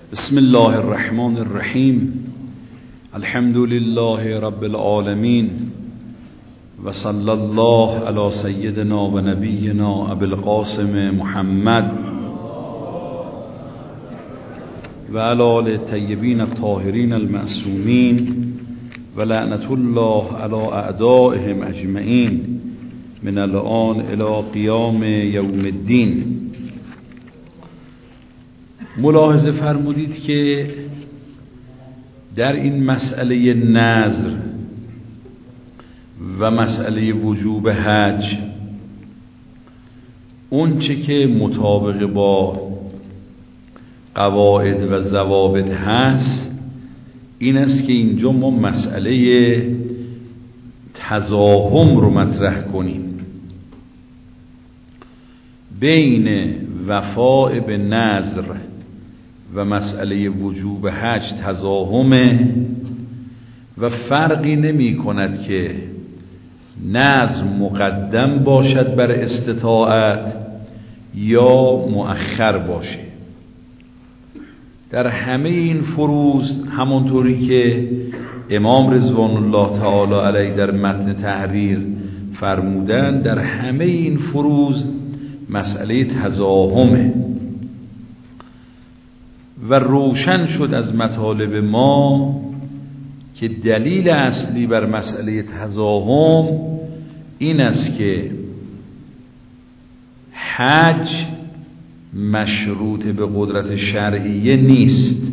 بسم الله الرحمن الرحیم. الحمد لله رب العالمین و صلی الله علی سیدنا و نبینا ابی القاسم محمد و علی آل الطیبین الطاهرین المعصومین و لعنت الله علی اعدائهم اجمعین من الآن الی قیام یوم الدین. ملاحظه فرمودید که در این مسئله نذر و مسئله وجوب حج اون چه که مطابق با قواعد و ضوابط هست این است که اینجا ما مسئله تزاحم رو مطرح کنیم بین وفاء به نذر و مسئله وجوب حج تزاحمه و فرقی نمی کند که نذر مقدم باشد بر استطاعت یا مؤخر باشه. در همه این فروض همونطوری که امام رضوان الله تعالی علیه در متن تحریر فرمودن، در همه این فروض مسئله تزاحمه و روشن شد از مطالب ما که دلیل اصلی بر مسئله تزاحم این است که حج مشروط به قدرت شرعیه نیست.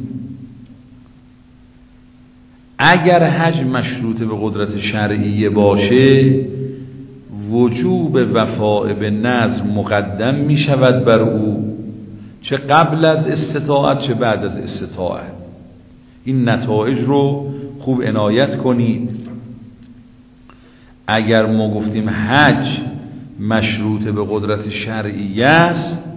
اگر حج مشروط به قدرت شرعیه باشه وجوب وفاء به نذر مقدم می شود بر او، چه قبل از استطاعت چه بعد از استطاعت. این نتایج رو خوب عنایت کنید. اگر ما گفتیم حج مشروط به قدرت شرعیه است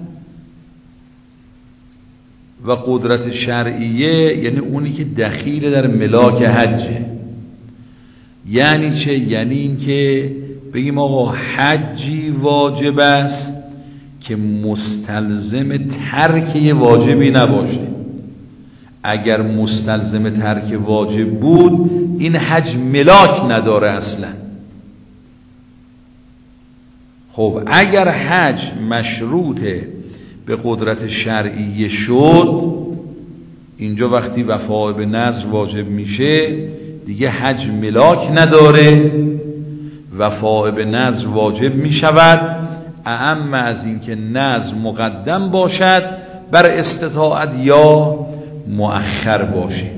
و قدرت شرعیه یعنی اونی که دخیل در ملاک حجه، یعنی چه؟ یعنی این که بگیم آقا حجی واجب است که مستلزم ترک یه واجبی نباشه. اگر مستلزم ترک واجب بود این حج ملاک نداره اصلا. خب اگر حج مشروط به قدرت شرعیه شد، اینجا وقتی وفا به نذر واجب میشه دیگه حج ملاک نداره، وفا به نذر واجب میشود، اعم از این که نذر مقدم باشد بر استطاعت یا مؤخر باشه.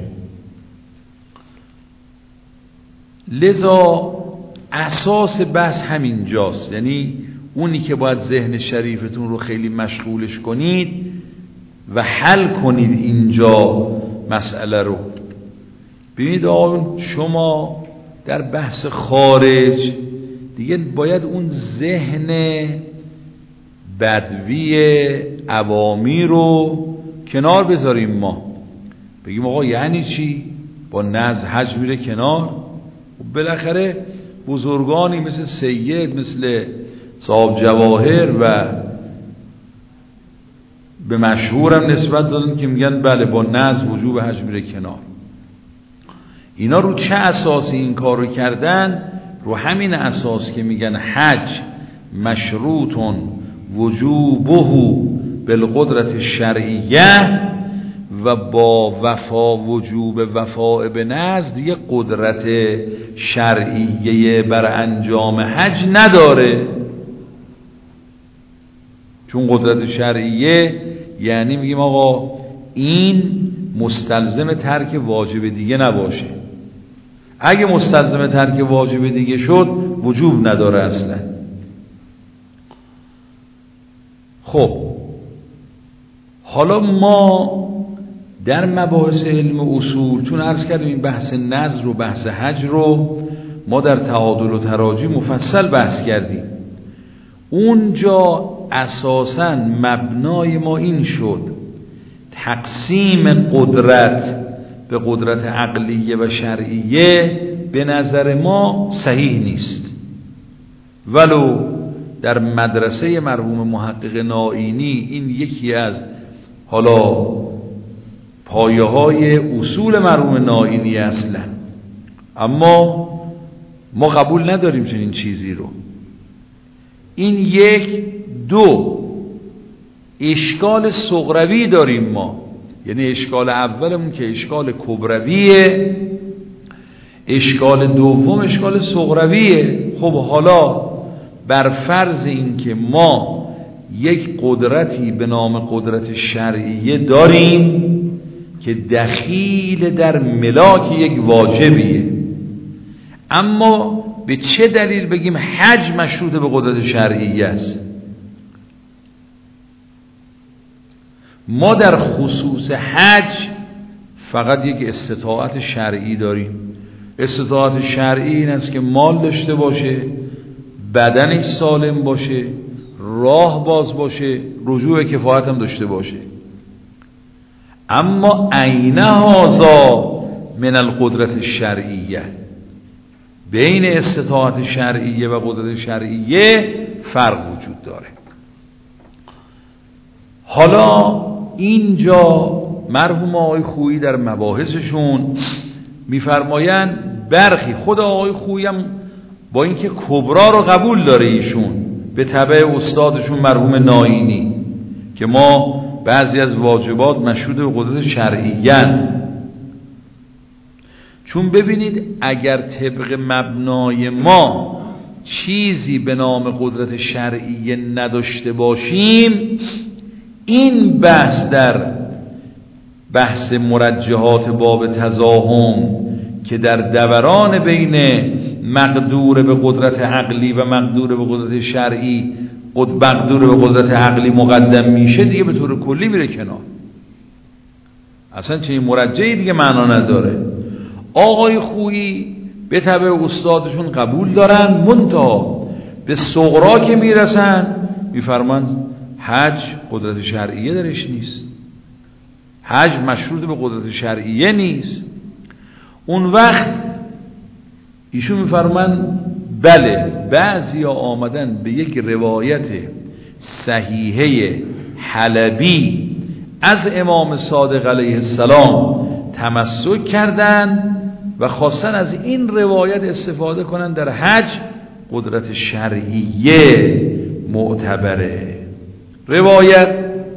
لذا اساس بحث همین جاست، یعنی اونی که باید ذهن شریفتون رو خیلی مشغولش کنید و حل کنید اینجا مسئله رو. ببینید آقا شما در بحث خارج دیگه باید اون ذهن بدوی عوامی رو کنار بذاریم. ما بگیم آقا یعنی چی؟ با نذر حج میره کنار؟ بالاخره بزرگانی مثل سید، مثل صاحب جواهر و به مشهورم نسبت دادن که میگن بله با نذر وجوب حج میره کنار. اینا رو چه اساسی این کار رو کردن؟ رو همین اساس که میگن حج مشروطون وجوبه بالقدرت شرعیه و با وفا وجوب وفا به نذر دیگه قدرت شرعیه بر انجام حج نداره. چون قدرت شرعیه یعنی میگیم آقا این مستلزم ترک واجب دیگه نباشه. اگه مستلزم ترک واجب دیگه شد وجوب نداره اصلا. خب حالا ما در مباحث علم اصول چون عرض کردیم این بحث نذر و بحث حج رو ما در تعادل و تراجی مفصل بحث کردیم. اونجا اساساً مبنای ما این شد تقسیم قدرت به قدرت عقلیه و شرعیه به نظر ما صحیح نیست، ولو در مدرسه مرحوم محقق نائینی این یکی از حالا پایه های اصول مرحوم نائینی اصلا، اما ما قبول نداریم چنین چیزی رو. این یک. دو، اشکال صغروی داریم ما، یعنی اشکال اولمون که اشکال کبرویه، اشکال دوم اشکال صغرویه. خب حالا بر فرض این که ما یک قدرتی به نام قدرت شرعیه داریم که دخیل در ملاک یک واجبیه، اما به چه دلیل بگیم حج مشروط به قدرت شرعیه است؟ ما در خصوص حج فقط یک استطاعت شرعی داریم. استطاعت شرعی این است که مال داشته باشه، بدنش سالم باشه، راه باز باشه، رجوع به کفایت هم داشته باشه. اما عین هذا من القدرت الشرعیه، بین استطاعت شرعیه و قدرت شرعیه فرق وجود داره. حالا اینجا مرحوم آقای خویی در مباحثشون میفرمایند برخی، خود آقای خویی هم با اینکه کبرا رو قبول داره ایشون به تبع استادشون مرحوم نائینی که ما بعضی از واجبات مشروط به قدرت شرعیه، چون ببینید اگر طبق مبنای ما چیزی به نام قدرت شرعیه نداشته باشیم، این بحث در بحث مرجحات باب تزاحم که در دوران بین مقدور به قدرت عقلی و مقدور به قدرت شرعی، مقدور به قدرت عقلی مقدم میشه، دیگه به طور کلی میره کنار، اصلا چه این مرجحی دیگه معنا نداره. آقای خویی به تبع استادشون قبول دارن، منتها به صغرا که میرسن میفرمایند حج قدرت شرعیه درش نیست، حج مشروط به قدرت شرعیه نیست. اون وقت ایشون میفرمایند بله، بعضی ها آمدن به یک روایت صحیحه حلبی از امام صادق علیه السلام تمسک کردن و خواستن از این روایت استفاده کنن در حج قدرت شرعیه معتبره. روایت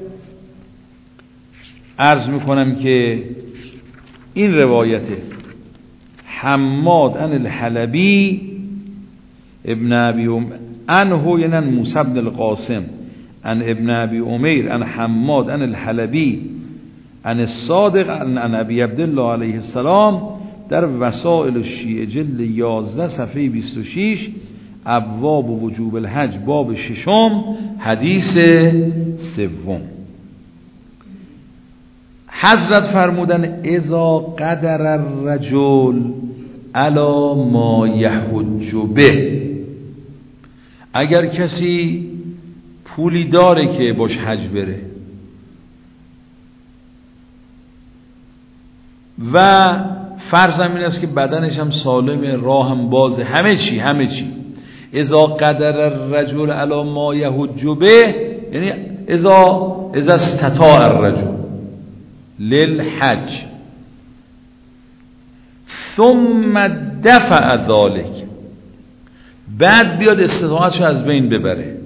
عرض میکنم که این روایت حماد عن الحلبی ابن ابی عنه، یعنی موسی بن القاسم عن ابن ابی امیر عن حماد عن الحلبی عن الصادق عن ابی عبدالله علیه السلام در وسائل الشیعه جلد 11 صفحه 26 ابواب وجوب الحج باب 6 حدیث 3. حضرت فرمودن اذا قدر الرجل علی ما یحج به، اگر کسی پولی داره که باش حج بره و فرضم این است که بدنش هم سالم، راه هم بازه، همه چی اذا قدر الرجل علی ما یحج به، یعنی اذا استطاع الرجل للحج ثم دفع ذلك، بعد بیاد استطاعتش از بین ببره،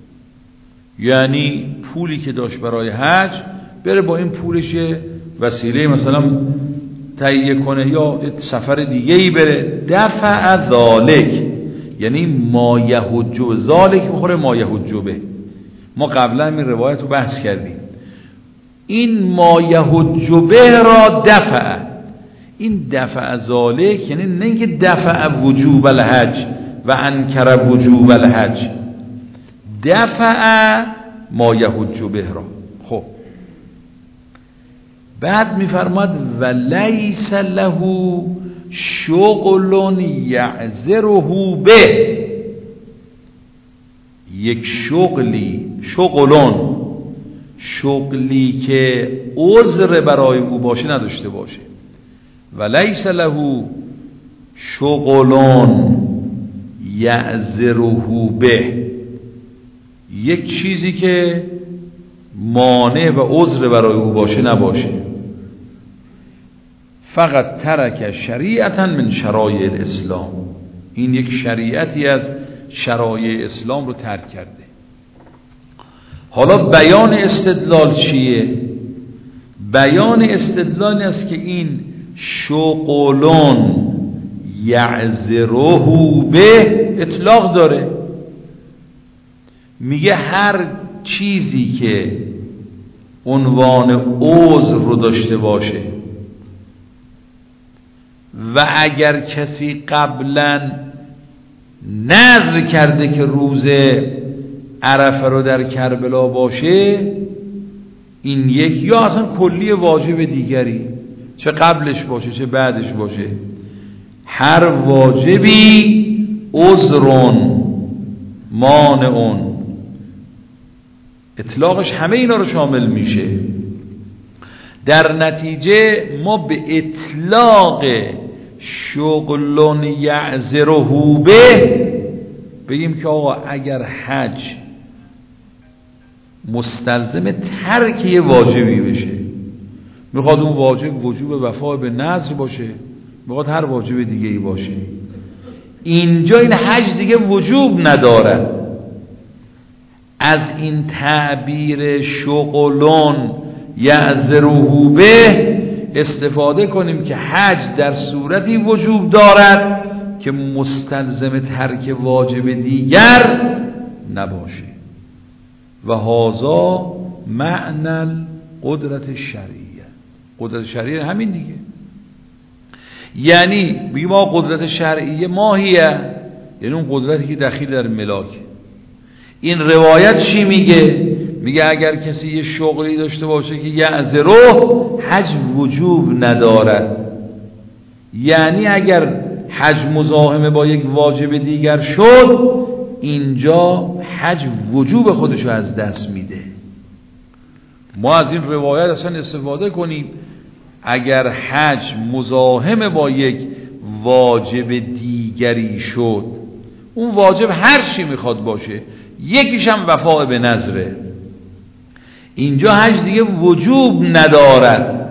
یعنی پولی که داشت برای حج بره با این پولش وسیله مثلا تهیه کنه یا سفر دیگه ای بره. دفع ذلك یعنی ما یحج ذلك میخوره ما یحج به. ما قبلا این روایت رو بحث کردیم، این ما یحج به را دفع، این دفع ذلك یعنی نه اینکه دفع وجوب الحج و انکر وجوب الحج، دفع ما یحج به را. خب بعد میفرماد و لیس له شغل یعذره به، یک شغلی که عذر برای او باشه نداشته باشه. و لیس له شغل یعذره به، یک چیزی که مانع و عذر برای او باشه نباشه. فقط ترک شریعتا من شرایع الاسلام، این یک شریعتی از شرایع اسلام رو ترک کرده. حالا بیان استدلال چیه؟ بیان استدلال است که این شغلون یعذره به اطلاق داره، میگه هر چیزی که عنوان عذر رو داشته باشه و اگر کسی قبلا نذر کرده که روز عرفه رو در کربلا باشه، این یک یا اصلا کلی واجب دیگری، چه قبلش باشه چه بعدش باشه، هر واجبی عذرون مانعون، اطلاقش همه اینا رو شامل میشه. در نتیجه ما به اطلاق شغلون یعذره به بگیم که آقا اگر حج مستلزم ترک یه واجبی بشه، میخواد اون واجب وجوب وفا به نذر باشه، میخواد هر واجب دیگه ای باشه، اینجا این حج دیگه وجوب نداره. از این تعبیر شغلون یعذره به استفاده کنیم که حج در صورتی وجوب دارد که مستلزم ترک واجب دیگر نباشه. و هذا معنی قدرت شرعیه. قدرت شرعیه همین دیگه، یعنی بگیم ما قدرت شرعیه ماهیه، یعنی اون قدرتی که دخیل در ملاکه. این روایت چی میگه؟ میگه اگر کسی یه شغلی داشته باشه که یعذره، حج وجوب ندارد، یعنی اگر حج مزاحمه با یک واجب دیگر شد، اینجا حج وجوب خودشو از دست میده. ما از این روایت اصلا استفاده کنیم. اگر حج مزاحمه با یک واجب دیگری شد، اون واجب هر چی میخواد باشه، یکیش هم وفا به نذره، اینجا حج دیگه وجوب ندارد.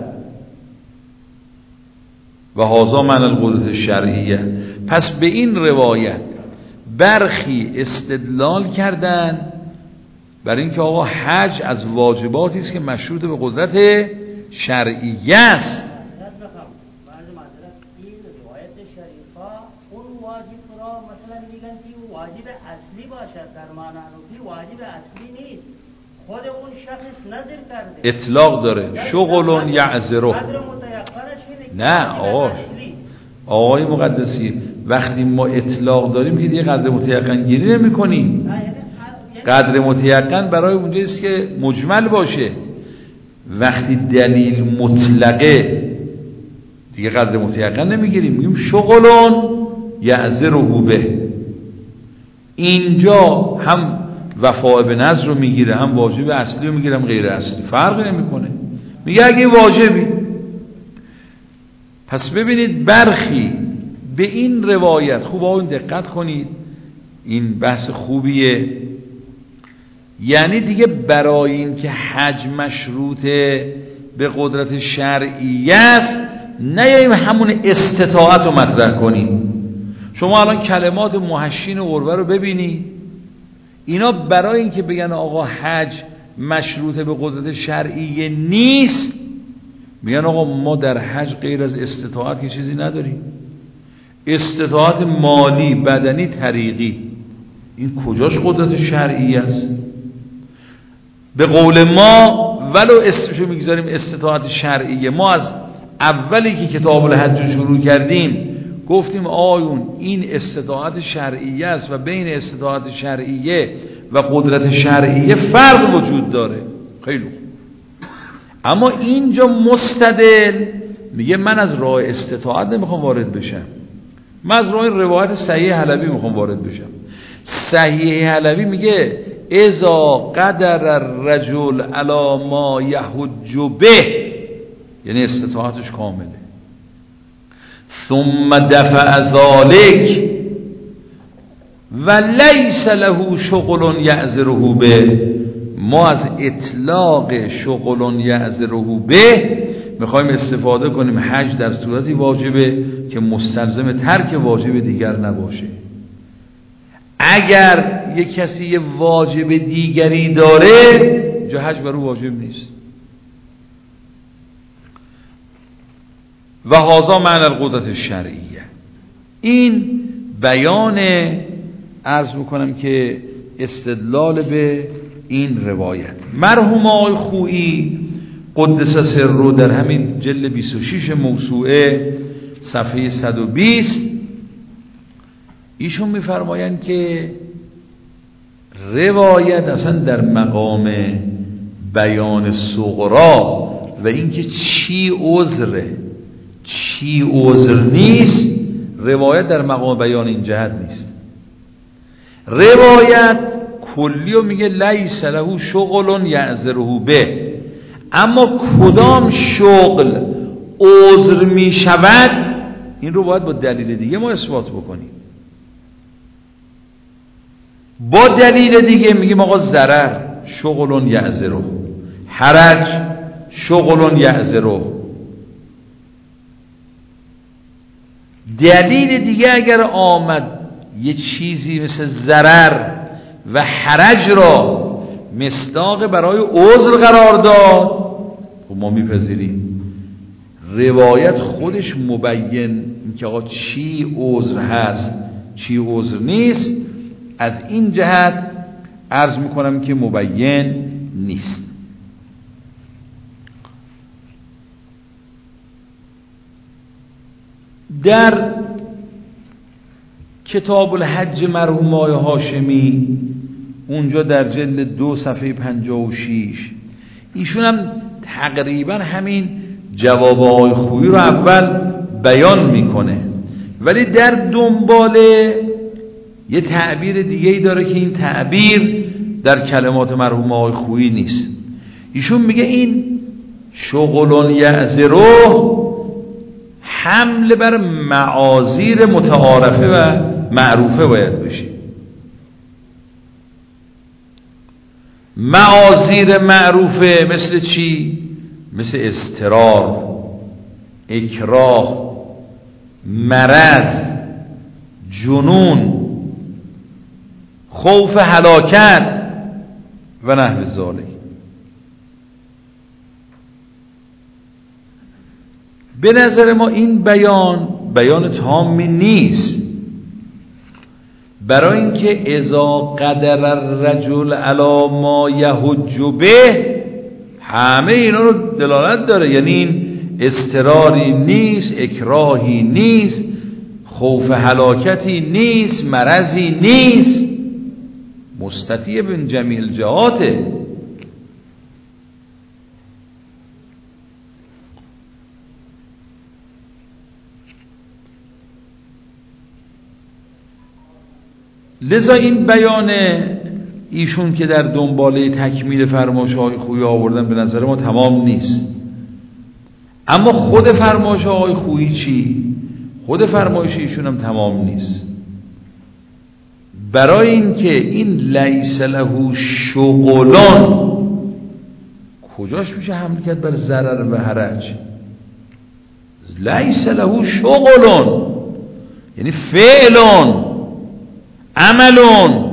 و هذا معنی القدرت الشرعیه. پس به این روایت برخی استدلال کردن بر این که آقا حج از واجباتی است که مشروط به قدرت شرعیه است. واجب اصلی باشد، در معنی واجب اصلی نیست، خود اون شخص نظر کرده، اطلاق داره. شغلون یعذره. نه آقای مقدسی، وقتی ما اطلاق داریم که دیگه قدر متیقن گیری نمی کنیم. قدر متیقن برای اونجایی است که مجمل باشه. وقتی دلیل مطلقه دیگه قدر متیقن نمیگیریم، میگیم شغلون یعذره به. اینجا هم وفا به نذر رو میگیره، هم واجب اصلی رو میگیره، هم غیر اصلی، فرقی نمیکنه. میگه اگه واجبی. پس ببینید برخی به این روایت، خوب آقایون دقت کنید، این بحث خوبیه. یعنی دیگه برای این که حج مشروطه به قدرت شرعیه است، نیاییم همون استطاعت رو مطرح کنیم. شما الان کلمات محشین و عروه رو ببینید، اینا برای این که بگن آقا حج مشروطه به قدرت شرعیه نیست، میگن آقا ما در حج غیر از استطاعت که چیزی نداریم. استطاعت مالی، بدنی، طریقی، این کجاش قدرت شرعیه است؟ به قول ما ولو اسمشو میگذاریم استطاعت شرعیه، ما از اولی که کتاب الحج شروع کردیم گفتیم آیون این استطاعت شرعیه است و بین استطاعت شرعیه و قدرت شرعیه فرق وجود داره. خیلی خوب. اما اینجا مستدل میگه من از راه استطاعت نمیخوام وارد بشم، من از راه روایت صحیح حلبی میخوام وارد بشم. صحیح حلبی میگه اذا قدر الرجل علی ما یحج به، یعنی استطاعتش کامله، ثم دفع ذلك ولیس له شغل یعذره به. ما از اطلاق شغل یعذره به میخوایم استفاده کنیم حج در صورتی واجبه که مستلزم ترک واجب دیگر نباشه. اگر یک کسی یه واجب دیگری داره جا حج بر او واجب نیست. و هذا معنی القدرت الشرعیه. این بیان عرض میکنم که استدلال به این روایت. مرحوم آقای خویی قدس سره در همین جلد 26 موسوعه صفحه 120 ایشون میفرمایند که روایت اصلا در مقام بیان صغرا و اینکه چی عذره چی عذر نیست، روایت در مقام بیان این جهت نیست. روایت کلی و میگه لیس له شغل یعذره به، اما کدام شغل عذر میشود این رو باید با دلیل دیگه ما اثبات بکنیم. با دلیل دیگه میگیم آقا ضرر شغل یعذره، حرج شغل یعذره. دلیل دیگه اگر آمد یه چیزی مثل ضرر و حرج را مصداق برای عذر قرار داد، خب ما میپذیریم. روایت خودش مبین که آقا چی عذر هست چی عذر نیست، از این جهت عرض میکنم که مبین نیست. در کتاب الحج مرحوم آقای هاشمی اونجا در جلد 2 صفحه 56 ایشون هم تقریبا همین جواب آقای خویی رو اول بیان میکنه، ولی در دنباله یه تعبیر دیگه ای داره که این تعبیر در کلمات مرحوم آقای خویی نیست. ایشون میگه این شغل یعذره حمل بر معاذیر متعارفه و معروفه باید بشه. معاذیر معروفه مثل چی؟ مثل اضطرار، اکراه، مرض، جنون، خوف هلاکت و نحو ذالک. به نظر ما این بیان تامی نیست، برای اینکه اذا قدر الرجل علی ما یحج به همه اینا رو دلالت داره. یعنی این اضطراری نیست، اکراهی نیست، خوف هلاکتی نیست، مرضی نیست، مستطیع من جمیع الجهاته. لذا این بیان ایشون که در دنباله تکمیل فرمایش‌های خویی آوردن به نظر ما تمام نیست. اما خود فرمایش‌های خویی چی؟ خود فرمایش ایشون هم تمام نیست، برای اینکه این لیس له شغلان کجاش میشه حمل کرد بر ضرر و حرج؟ لیس له شغلان یعنی فعلان عملون.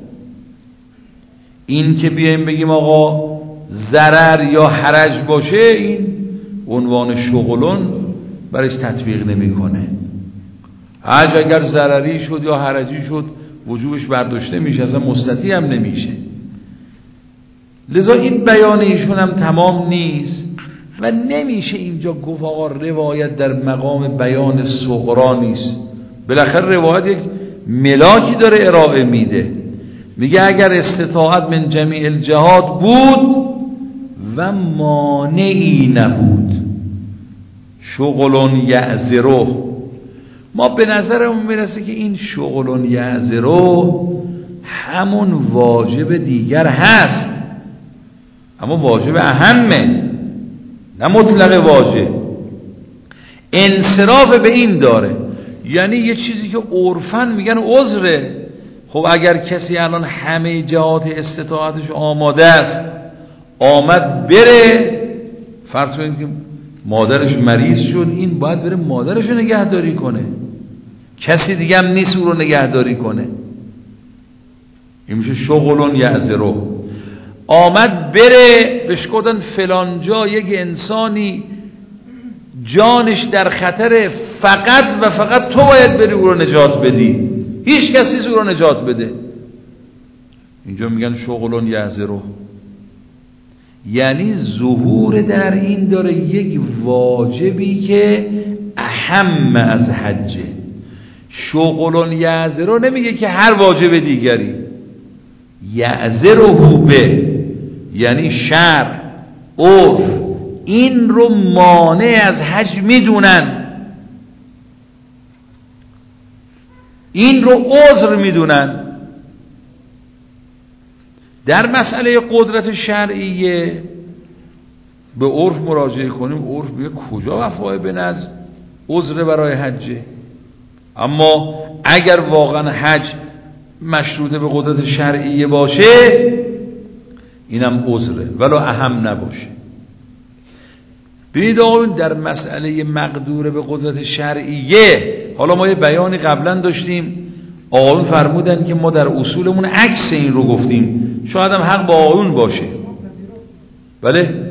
این که بیایم بگیم آقا ضرر یا حرج باشه این عنوان شغلون برش تطبیق نمیکنه. حج اگر ضرری شد یا حرجی شد وجوبش برداشته میشه، اصلا مستطیع هم نمیشه. لذا این بیان ایشون هم تمام نیست و نمیشه اینجا گفت آقا روایت در مقام بیان صغرا نیست. بالاخره روایت یک ملاکی داره ارائه میده، میگه اگر استطاعت من جمیع الجهات بود و مانعی نبود شغل یعذره. ما به نظرمون میرسه که این شغل یعذره همون واجب دیگر هست، اما واجب اهمه نه مطلق واجب. انصراف به این داره، یعنی یه چیزی که عرفاً میگن عذره. خب اگر کسی الان همه جهات استطاعتش آماده است، آمد بره، فرض کنید که مادرش مریض شد، این باید بره مادرش رو نگهداری کنه، کسی دیگه هم نیست او رو نگهداری کنه. این میشه شغل یعذره. آمد بره بهش گفتن فلان جا یک انسانی جانش در خطر، فقط و فقط تو باید بری او رو نجات بدی، هیچ کسی او رو نجات بده. اینجا میگن شغل یعذره، یعنی ظهور در این داره یک واجبی که اهم از حجه. شغل یعذره نمیگه که هر واجب دیگری، یعذره به یعنی شرع عرف این رو مانع از حج میدونن، این رو عذر میدونن. در مسئله قدرت شرعیه به عرف مراجعه کنیم، عرف میگه کجا وفای به نذر عذر برای حجه. اما اگر واقعا حج مشروطه به قدرت شرعیه باشه اینم عذره ولو اهم نباشه. ببینید آقایون در مسئله مقدور به قدرت شرعیه، حالا ما یه بیانی قبلا داشتیم، آقایون فرمودن که ما در اصولمون عکس این رو گفتیم، شاید هم حق با آقایون باشه. بله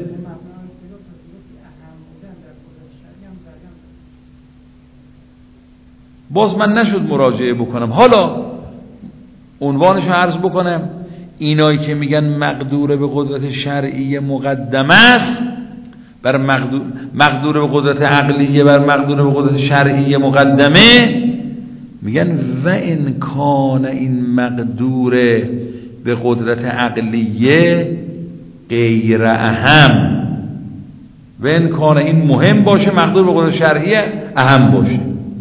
باز من نشد مراجعه بکنم، حالا عنوانش رو عرض بکنم. اینایی که میگن مقدور به قدرت شرعیه مقدم است بر مقدور به قدرت عقلیه بر مقدور به قدرت شرعیه مقدمه، میگن و ان کان این مقدور به قدرت عقلیه غیر اهم، و ان کان این مهم باشه مقدور به قدرت شرعیه اهم باشه.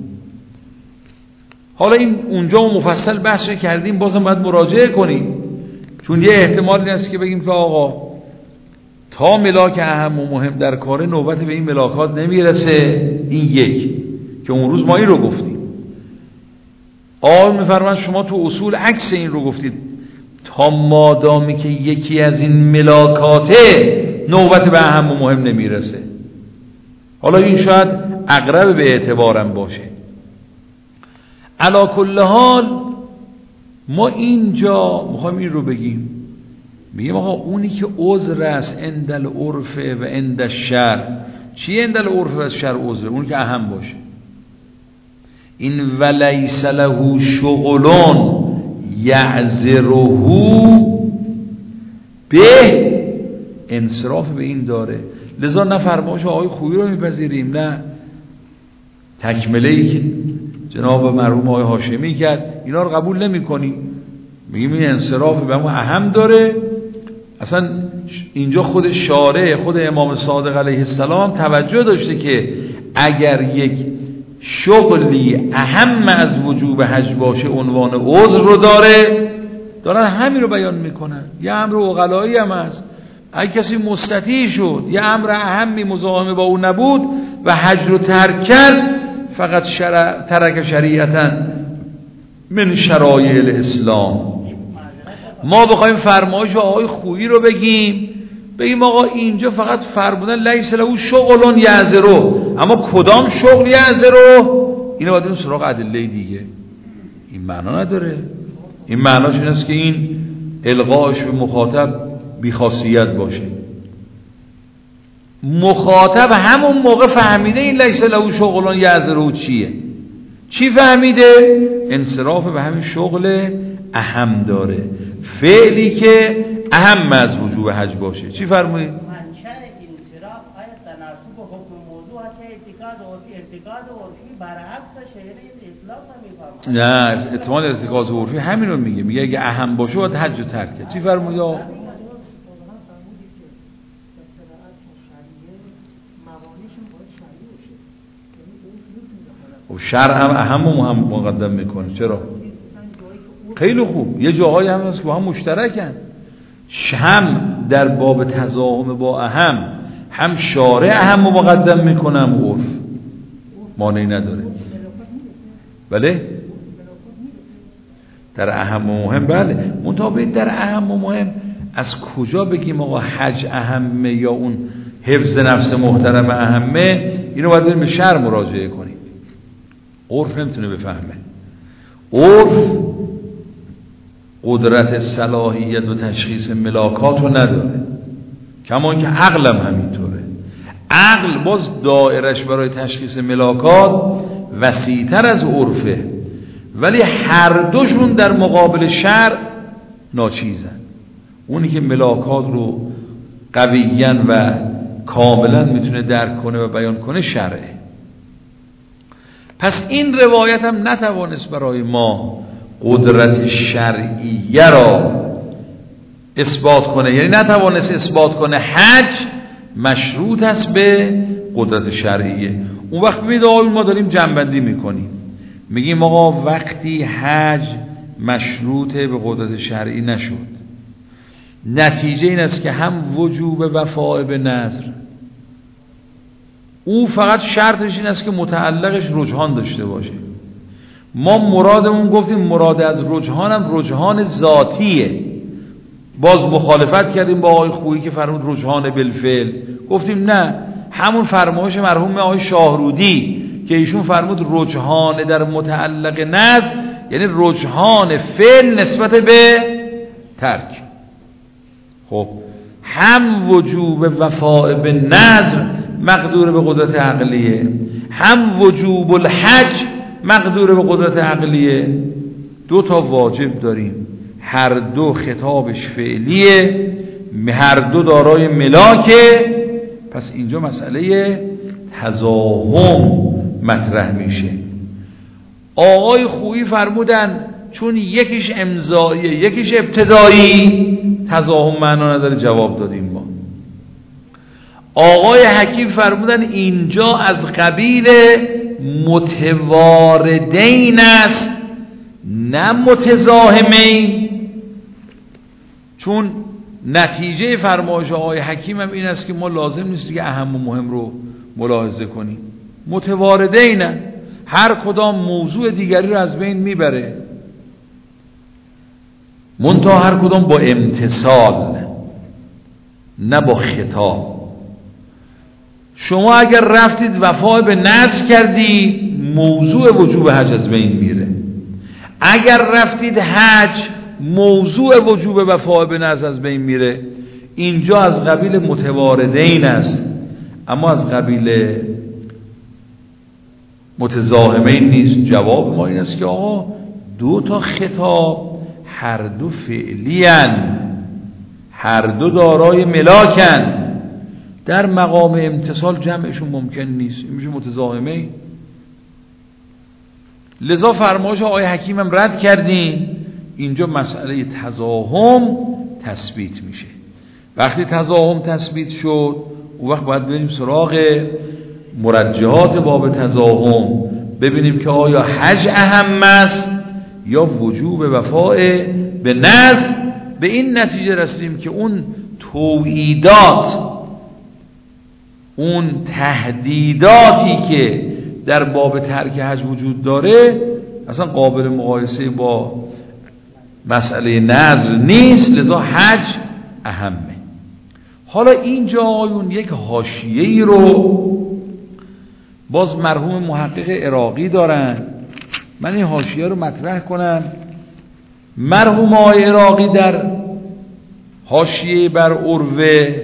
حالا این اونجا مفصل بحث کردیم، بازم باید مراجعه کنیم، چون یه احتمالی هست که بگیم که آقا تا ملاک اهم و مهم در کار نوبت به این ملاکات نمیرسه. این یک که اون روز ما این رو گفتیم. آقا میفرمان شما تو اصول عکس این رو گفتید، تا مادامی که یکی از این ملاکاته نوبت به اهم و مهم نمیرسه. حالا این شاید اقرب به اعتبارم باشه. علا کل حال ما اینجا میخوایم این رو بگیم، میگیم آقا اونی که عذر است اندل عرف و اندل شرع. چیه اندل عرف و شرع عذر؟ اونی که اهم باشه. این ولیس له شغلون یعذره به انصراف به این داره. لذا نه فرمایش آقای خویی رو میپذیریم نه تکمله‌ای که جناب مرحوم آقای هاشمی کرد، اینا رو قبول نمی کنیم. میگیم این انصراف به ما اهم داره. اصلا اینجا خود شارع، خود امام صادق علیه السلام توجه داشته که اگر یک شغلی اهم از وجوب حج باشه عنوان عذر رو دارن همین رو بیان میکنن. یه امر عقلایی هم هست، اگه کسی مستطیع شد یه امر اهمی مزاحم با اون نبود و حج رو ترک کرد، فقط ترک شریعتا من شرایع الاسلام. ما بخوایم فرمایش آقای خویی رو بگیم آقا اینجا فقط فرمودن لیس له شغل یعذره، اما کدام شغل یعذره؟ اینو باید اون سراغ ادله دیگه. این معنا نداره. این معناش این است که این القاش به مخاطب بیخاصیت باشه. مخاطب همون موقع فهمیده این لیس له شغل یعذره چیه، چی فهمیده؟ انصراف به همین شغل اهم داره، فعلی که اهم از وجوب حج باشه. چی فرمایید؟ منشأ انصراف آیا تناسب حکم موضوع هست ارتکاز عرفی برعکس شهر اطلاق میفرمایید؟ نه احتمال ارتکاز عرفی همین رو میگه اگه اهم باشه باید حج رو ترک کنه. چی فرمایید؟ و شرع هم اهم و مهم مقدم میکنه. چرا؟ خیلی خوب. یه جاهایی هم هست که با هم مشترکن، هم در باب تضاهم با اهم، هم شارع اهم و مقدم میکنم و عرف مانعی نداره. بله در اهم و مهم بله. منتها در اهم و مهم از کجا بگیم آقا حج اهمه یا اون حفظ نفس محترم اهمه، اینو باید بریم به شرع مراجعه کنیم. عرف نمیتونه بفهمه. عرف قدرت صلاحیت و تشخیص ملاکات رو نداره، کما که عقلم همینطوره. عقل باز دایرش برای تشخیص ملاکات وسیع‌تر از عرفه، ولی هر دوشون در مقابل شرع ناچیزن. اونی که ملاکات رو قویاً و کاملاً میتونه درک کنه و بیان کنه شرعه. پس این روایت هم نتوانست برای ما قدرت شرعیه را اثبات کنه، یعنی نتوانست اثبات کنه حج مشروط است به قدرت شرعیه. اون وقت ببینید ما داریم جنبندی میکنیم، میگیم آقا وقتی حج مشروط به قدرت شرعی نشد، نتیجه این است که هم وجوب وفاء به نذر، او فقط شرطش این است که متعلقش رجحان داشته باشه. ما مرادمون گفتیم مراد از رجحان هم رجحان ذاتیه. باز مخالفت کردیم با آقای خویی که فرمود رجحان بالفعل، گفتیم نه، همون فرمایش مرحوم آقای شاهرودی که ایشون فرمود رجحان در متعلق نذر یعنی رجحان فعل نسبت به ترک. خب هم وجوب وفاء به نذر مقدور به قدرت عقلیه، هم وجوب الحج مقدور به قدرت عقلیه. دو تا واجب داریم، هر دو خطابش فعلیه، هر دو دارای ملاکه. پس اینجا مسئله تزاحم مطرح میشه. آقای خویی فرمودن چون یکیش امضاییه یکیش ابتدایی تزاحم معنا نداره، جواب دادیم ما. آقای حکیم فرمودن اینجا از قبیل متواردین است نه متزاحمین، چون نتیجه فرمایش آقای حکیم هم این است که ما لازم نیست دیگه اهم و مهم رو ملاحظه کنیم. متواردین هر کدام موضوع دیگری رو از بین میبره، منتها هر کدام با امتصال نه با خطاب. شما اگر رفتید وفا به نذر کردی موضوع وجوب حج از بین میره، اگر رفتید حج موضوع وجوب وفا به نذر از بین میره. اینجا از قبیل متواردین است اما از قبیل متزاحمین نیست. جواب ما این است که آقا دو تا خطاب هر دو فعلیان، هر دو دارای ملاکن، در مقام امتصال جمعشون ممکن نیست، این میشه متزاحمین. لذا فرمایش آقای حکیم هم رد کردیم. اینجا مسئله تزاحم تثبیت میشه. وقتی تزاحم تثبیت شد اون وقت باید بریم سراغ مرجحات باب تزاحم، ببینیم که آیا حج اهم است یا وجوب وفاء به نذر. به این نتیجه رسیدیم که اون توعیدات، اون تهدیداتی که در باب ترک حج وجود داره اصلا قابل مقایسه با مسئله نذر نیست، لذا حج اهمه. حالا اینجا آقایون یک حاشیه‌ای رو باز مرحوم محقق عراقی دارن، من این حاشیه رو مطرح کنم. مرحوم آقای عراقی در حاشیه بر عروه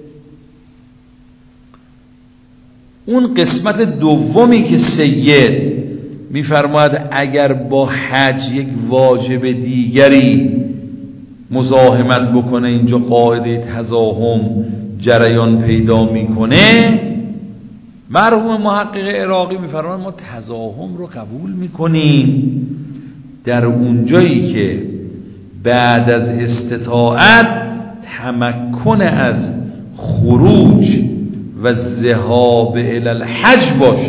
اون قسمت دومی که سید میفرماید اگر با حج یک واجب دیگری مزاحمت بکنه اینجا قاعده تزاحم جریان پیدا میکنه، مرحوم محقق عراقی میفرماید ما تزاحم رو قبول میکنیم در اونجایی که بعد از استطاعت تمکن از خروج و ذهاب الی الحج باشه.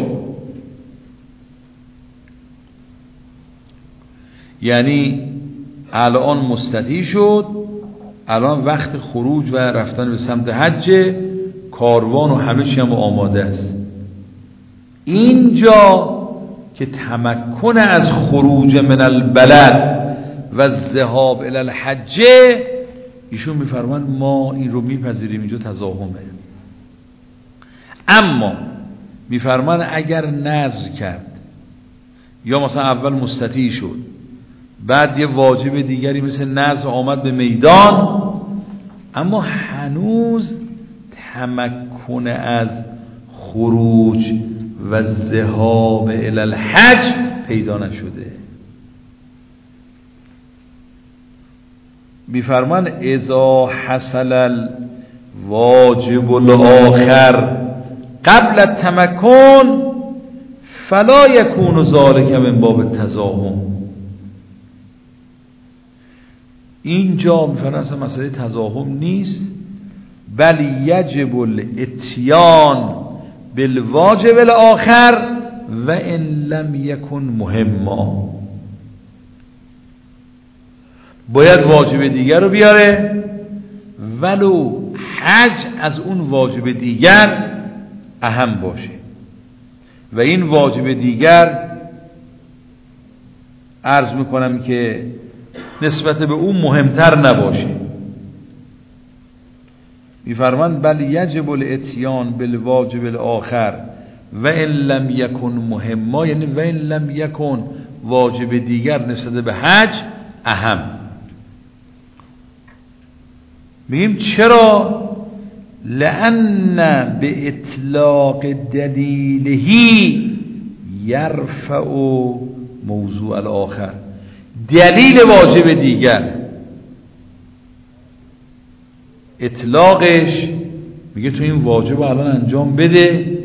یعنی الان مستطیع شد، الان وقت خروج و رفتن به سمت حج، کاروان و همه چی هم آماده است. اینجا که تمکن از خروج من البلد و ذهاب الی الحج، ایشون میفرمان ما این رو میپذیریم، اینجا تزاحمه. اما میفرمان اگر نذر کرد یا مثلا اول مستطیع شد بعد یه واجب دیگری مثل نذر آمد به میدان اما هنوز تمکن از خروج و ذهاب الی الحج پیدا نشده، میفرمان اذا حصل الواجب الاخر قبل التمکن فلا یکون ذلک من باب التزاحم. اینجا میفرمان اصلا مسئله تزاحم نیست، بل یجب الاتیان بالواجب الاخر و ان لم یکن مهما. باید واجب دیگر رو بیاره ولو حج از اون واجب دیگر اهم باشه و این واجب دیگر عرض میکنم که نسبت به اون مهمتر نباشه. میفرمان بل یجب الاتیان بالواجب الاخر و ان لم یکن مهما، یعنی و ان لم یکن واجب دیگر نسبت به حج اهم. میگیم چرا؟ لأن به اطلاق دلیلهی یرفع موضوع الاخر. دلیل واجب دیگر اطلاقش میگه تو این واجب الان انجام بده،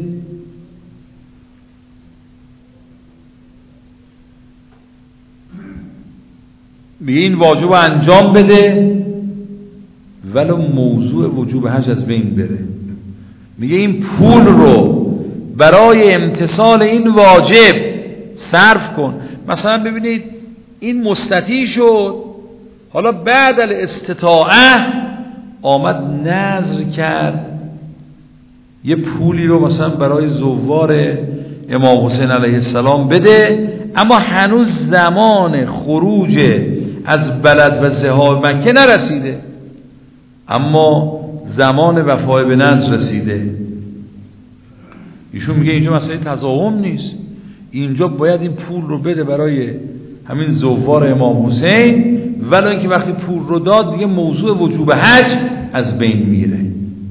میگه این واجب انجام بده ولو موضوع وجوب حج از بین بره. میگه این پول رو برای امتثال این واجب صرف کن. مثلا ببینید این مستطیع شد، حالا بعد الاستطاعه آمد نذر کرد یه پولی رو مثلا برای زوار امام حسین علیه السلام بده، اما هنوز زمان خروج از بلد و ذهاب مکه نرسیده، اما زمان وفای به نذر رسیده. ایشون میگه اینجا مسئله تزاحم نیست، اینجا باید این پول رو بده برای همین زوار امام حسین، ولی اینکه وقتی پول رو داد دیگه موضوع وجوب حج از بین میره.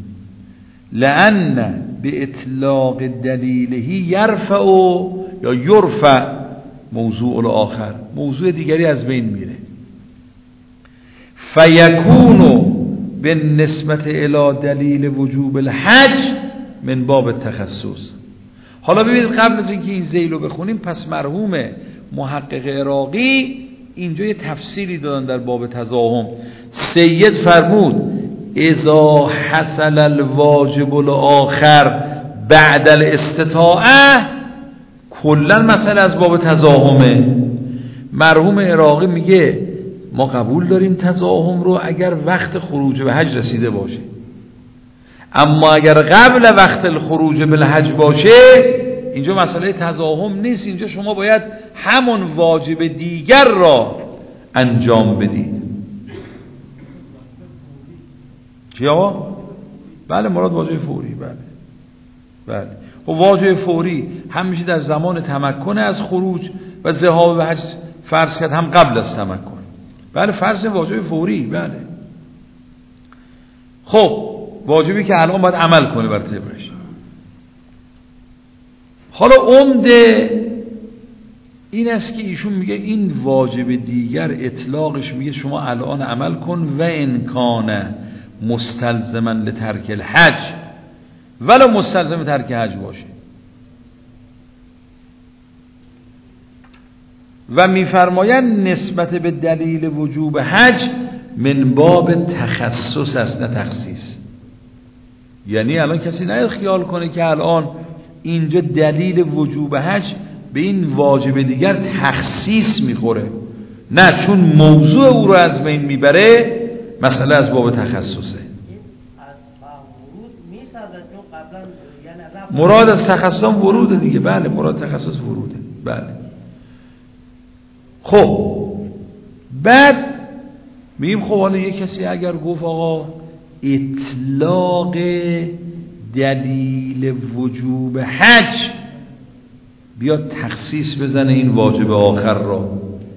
لأن به اطلاق دلیلهی یرفع یا یرفع موضوع الاخر، موضوع دیگری از بین میره. فیکونو به نسبت الی دلیل وجوب الحج من باب تخصص. حالا ببینید قبل از اینکه این ذیل رو بخونیم، پس مرحوم محقق عراقی اینجا یه تفسیری دادن در باب تزاحم. سید فرمود اذا حصل الواجب الاخر بعد الاستطاعه، کلا مسئله از باب تزاحمه. مرحوم عراقی میگه ما قبول داریم تزاحم رو اگر وقت خروج به حج رسیده باشه، اما اگر قبل وقت الخروج به حج باشه اینجا مسئله تزاحم نیست، اینجا شما باید همون واجب دیگر را انجام بدید. چی آقا؟ بله مراد واجب فوری. بله خب واجب فوری همیشه در زمان تمکن از خروج و ذهاب به حج فرض کرد، هم قبل از تمکن. بله فرض واجب فوری. بله خب واجبی که الان باید عمل کنه بر طبقش. حالا عمده این است که ایشون میگه این واجب دیگر اطلاقش میگه شما الان عمل کن و ان کان مستلزما لترک الحج، ولو مستلزم ترک حج باشه. و میفرمایند نسبت به دلیل وجوب حج من باب تخصص است نه تخصیص. یعنی الان کسی نه خیال کنه که الان اینجا دلیل وجوب حج به این واجب دیگر تخصیص میخوره، نه، چون موضوع او رو از بین میبره، مسئله از باب تخصصه. مراد از تخصص وروده دیگه. بله مراد تخصص وروده. بله خب بعد میگیم خب حالا یه کسی اگر گفت آقا اطلاق دلیل وجوب حج بیاد تخصیص بزنه این واجب آخر را.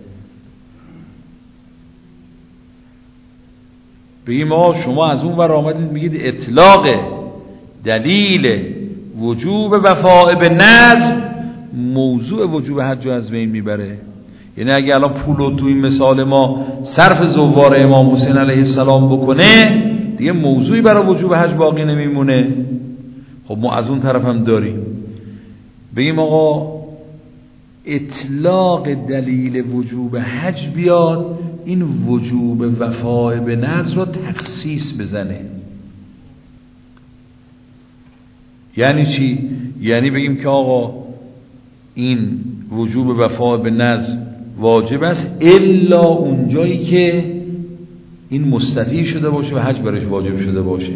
بگیم آقا شما از اون ور آمدید میگید اطلاق دلیل وجوب وفاء به نذر موضوع وجوب حج از بین میبره. یعنی اگه الان پولو تو این مثال ما صرف زوار امام حسین علیه السلام بکنه دیگه موضوعی برای وجوب حج باقی نمیمونه. خب ما از اون طرف هم داریم بگیم آقا اطلاق دلیل وجوب حج بیاد این وجوب وفاء به نذر رو تخصیص بزنه. یعنی چی؟ یعنی بگیم که آقا این وجوب وفاء به نذر واجب است الا اونجایی که این مستطیع شده باشه و حج برش واجب شده باشه.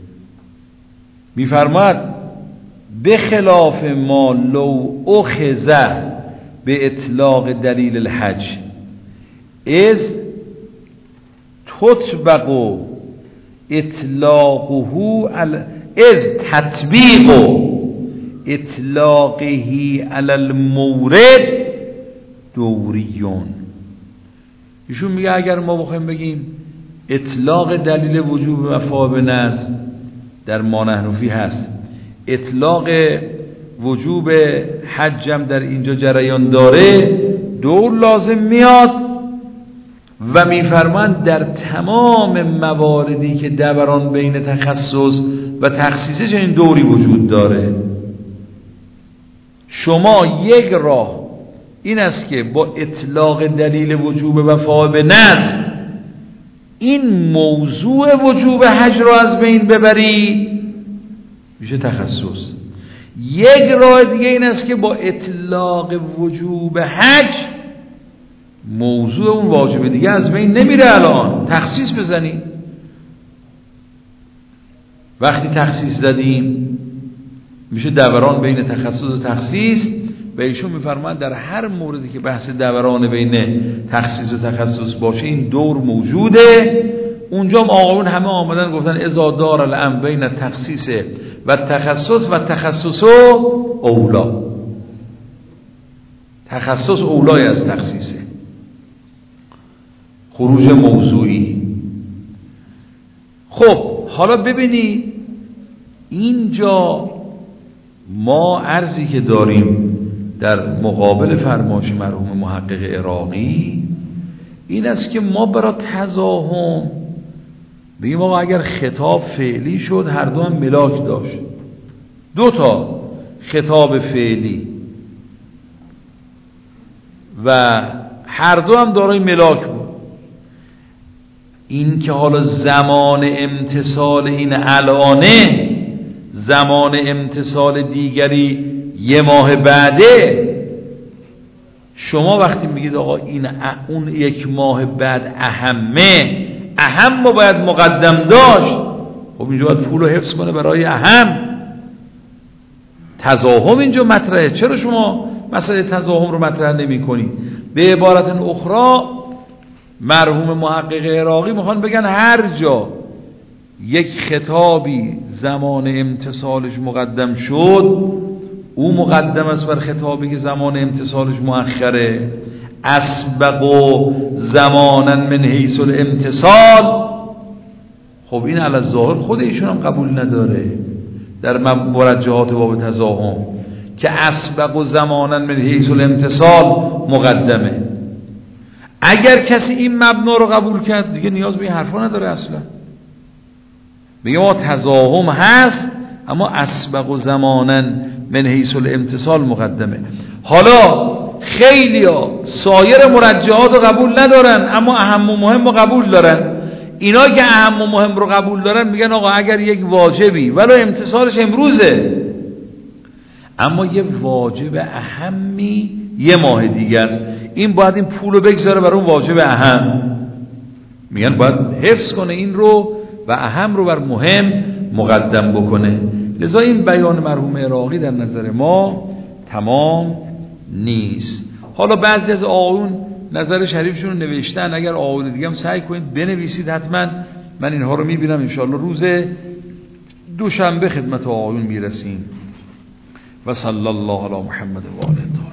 میفرماد به خلاف ما لو اخذ به اطلاق دلیل الحج از تطبق اطلاقه از تطبیق اطلاقه علی المورد دوریون. ایشون میگه اگر ما بخوایم بگیم اطلاق دلیل وجوب وفاء به نذر در ما نحن فیه هست، اطلاق وجوب حجم در اینجا جریان داره، دور لازم میاد و میفرماند در تمام مواردی که دوران بین تخصص و تخصیص چنین دوری وجود داره. شما یک راه این است که با اطلاق دلیل وجوب وفاء به نذر این موضوع وجوب حج رو از بین ببری، میشه تخصص. یک راه دیگه این است که با اطلاق وجوب حج موضوع اون واجب دیگه از بین نمیره، الان تخصیص بزنی. وقتی تخصیص زدیم میشه دوران بین تخصص و تخصیص. و ایشون میفرماند در هر موردی که بحث دوران بین تخصیص و تخصص باشه این دور موجوده. اونجا هم آقایون همه آمدن گفتن اذا دار الامر بین تخصیص و تخصص و تخصص اولا، تخصص اولای از تخصیصه، خروج موضوعی. خب حالا ببینید اینجا ما عرضی که داریم در مقابل فرمایش مرحوم محقق عراقی این است که ما برای تزاحم بگیم آقا اگر خطاب فعلی شد هر دو هم ملاک داشت، دو تا خطاب فعلی و هر دو هم دارای ملاک بود. این که حالا زمان امتصال این الانه زمان امتصال دیگری یه ماه بعده، شما وقتی میگید آقا این اون یک ماه بعد اهم رو باید مقدم داشت، خب اینجا باید پول رو حفظ کنه برای اهم. تزاحم اینجا مطرحه، چرا شما مسئله تزاحم رو مطرح نمی کنید؟ به عبارت اخرى مرحوم محقق عراقی میخوان بگن هر جا یک خطابی زمان امتصالش مقدم شد او مقدم است بر خطابی که زمان امتصالش مؤخره. اسبق زمانا من حیث الامتصال، خب این علی الظاهر خود ایشون هم قبول نداره در مرجحات باب تزاحم که اسبق زمانا من حیث الامتصال مقدمه. اگر کسی این مبنا رو قبول کرد دیگه نیاز به این حرفا نداره اصلا. میگه ما تزاحم هست اما اسبق زمانا من حیث الامتصال مقدمه. حالا خیلیا سایر مرجحات رو قبول ندارن اما اهم و مهم رو قبول دارن. اینا که اهم و مهم رو قبول دارن میگن آقا اگر یک واجبی ولو امتصالش امروزه اما یه واجب اهمی یه ماه دیگه است، این باید این پول رو بگذاره برای اون واجب اهم. میگن باید حفظ کنه این رو و اهم رو بر مهم مقدم بکنه. لذا این بیان مرحوم عراقی در نظر ما تمام نیست. حالا بعضی از آقایون نظر شریفشون رو نوشتن، اگر آقایون دیگه هم سعی کنید بنویسید حتما، من اینها رو میبینم انشاءالله روز دوشنبه خدمت آقایون میرسیم و صلی الله علی محمد و آله.